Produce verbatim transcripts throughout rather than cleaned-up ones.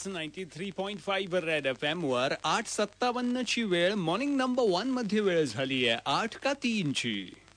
It's ninety three point five red F M वर आठ सत्तावन्न ची वेळ मॉर्निंग नंबर वन मध्ये वेळ झाली आहे आठ का तीन ची.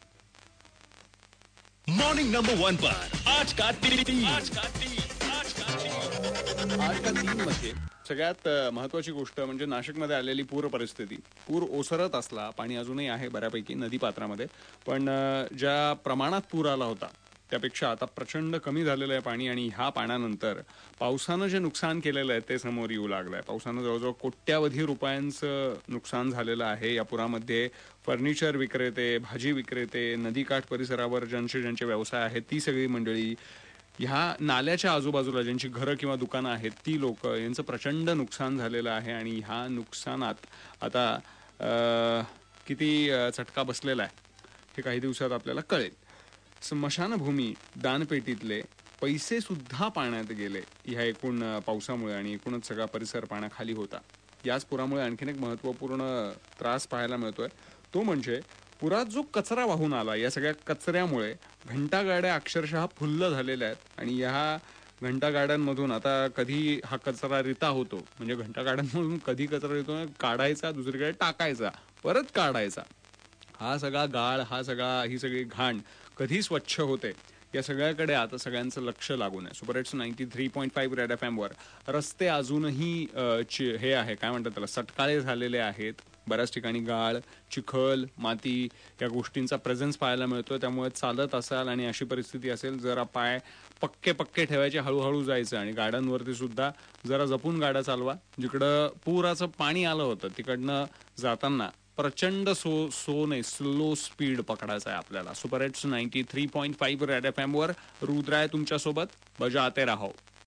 मॉर्निंग नंबर वन पर आठ का तीन आठ का तीन आठ का तीन मध्ये सगळ्यात महत्वाची गोष्ट म्हणजे नाशिकमध्ये आलेली पूर परिस्थिती. पूर ओसरत असला, पाणी अजूनही आहे बऱ्यापैकी नदीपात्रामध्ये, पण ज्या प्रमाणात पूर आला होता त्यापेक्षा आता प्रचंड कमी झालेलं आहे पाणी. आणि ह्या पाण्यानंतर पावसानं जे नुकसान केलेलं आहे ते समोर येऊ लागलं आहे. पावसानं जवळजवळ कोट्यावधी रुपयांचं नुकसान झालेलं आहे. या पुरामध्ये फर्निचर विक्रेते, भाजी विक्रेते, नदीकाठ परिसरावर ज्यांचे ज्यांचे व्यवसाय आहेत ती सगळी मंडळी, ह्या नाल्याच्या आजूबाजूला ज्यांची घरं किंवा दुकानं आहेत ती लोक, यांचं प्रचंड नुकसान झालेलं आहे. आणि ह्या नुकसानात आता किती चटका बसलेला आहे हे काही दिवसात आपल्याला कळेल. स्मशानभूमी, दानपेटीतले पैसे सुद्धा पाण्यात गेले ह्या एकूण पावसामुळे आणि एकूणच सगळा परिसर पाण्याखाली होता. याच पुरामुळे आणखीन एक महत्त्वपूर्ण त्रास पाहायला मिळतोय, तो म्हणजे पुरात जो कचरा वाहून आला, या सगळ्या कचऱ्यामुळे घंटागाड्या अक्षरशः फुल्ल झालेल्या आहेत. आणि ह्या घंटागाड्यांमधून आता कधी हा कचरा रिता होतो, म्हणजे घंटागाड्यांमधून कधी कचरा येतो, काढायचा, दुसरीकडे टाकायचा, परत काढायचा, हा सगळा गाळ, हा सगळा ही सगळी घाण कधी स्वच्छ होते, या सगळ्याकडे आता सगळ्यांचं लक्ष लागून आहे. Super hits ninety three point five red F M वर रस्ते अजूनही हे आहे, काय म्हणतात त्याला, सटकाळे झालेले आहेत. बऱ्याच ठिकाणी गाळ, चिखल, माती या गोष्टींचा प्रेझेन्स पाहायला मिळतोय. त्यामुळे चालत असाल आणि अशी परिस्थिती असेल, जरा पाय पक्के पक्के ठेवायचे, हळूहळू जायचं. आणि गाड्यांवरती सुद्धा जरा जपून गाड्या चालवा. जिकडं पुराचं पाणी आलं होतं तिकडनं जाताना प्रचंड सो सो नाही स्लो स्पीड पकडायचा आहे आपल्याला. Super hits ninety three point five red F M वर रुद्र आहे तुमच्यासोबत, बजाते राहो.